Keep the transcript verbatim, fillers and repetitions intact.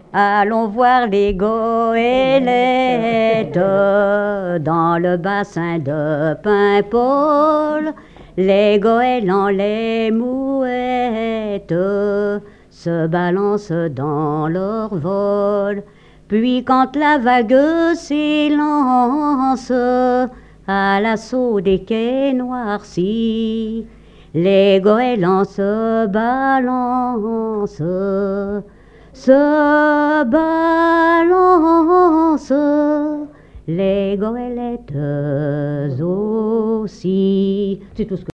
Allons voir les goélettes dans le bassin de Paimpol. Les goélands, les mouettes se balancent dans leur vol. Puis quand la vague s'élance à l'assaut des quais noircis, les goélands se balancent, se balancent, les goélettes aussi. C'est tout ce que